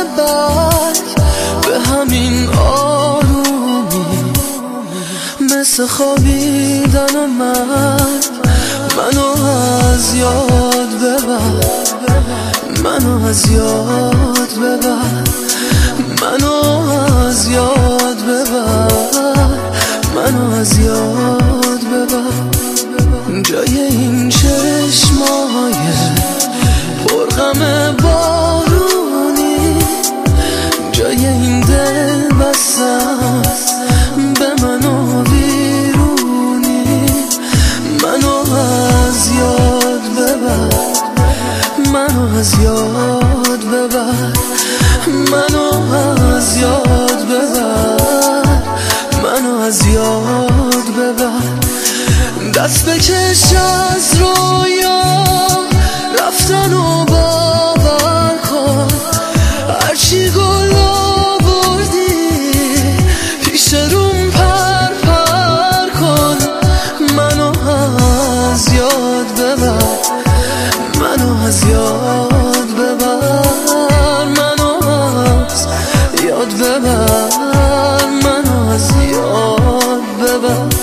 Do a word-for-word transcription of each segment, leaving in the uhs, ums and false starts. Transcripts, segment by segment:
برگ به همین آرومی، مثل خوابیدن و مرگ منو از یاد ببر، منو از یاد ببر، منو از یاد ببر، منو از یاد ببر. جای این چشمای پرغم بارونی، جای این دل بستم به منو بیرونی، منو از یاد ببر، منو از یاد ببر، منو از یاد ببر، منو از یاد ببر. دست بکش از رویا رفتن و باور کن، هرچی گل آوردی پیش روم پر پر کن. منو از یاد ببر، منو از یاد ببر، منو از یاد ببر، منو از یاد ببر.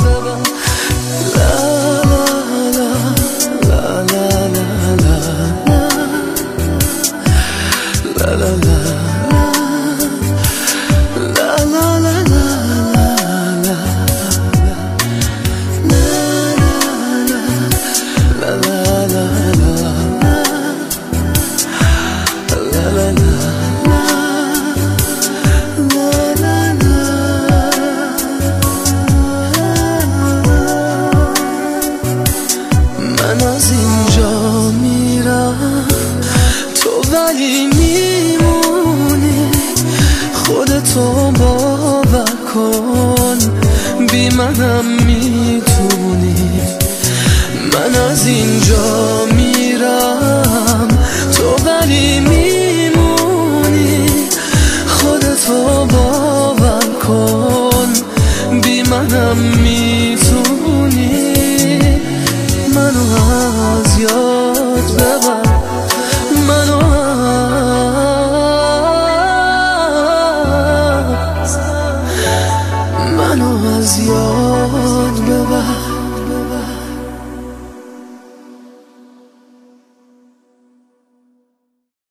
من از اینجا میرم تو ولی میمونی، خودتو باور کن بی منم میتونی. من از اینجا میرم تو ولی میمونی، خودتو باور کن بی منم میتونی. منو از یاد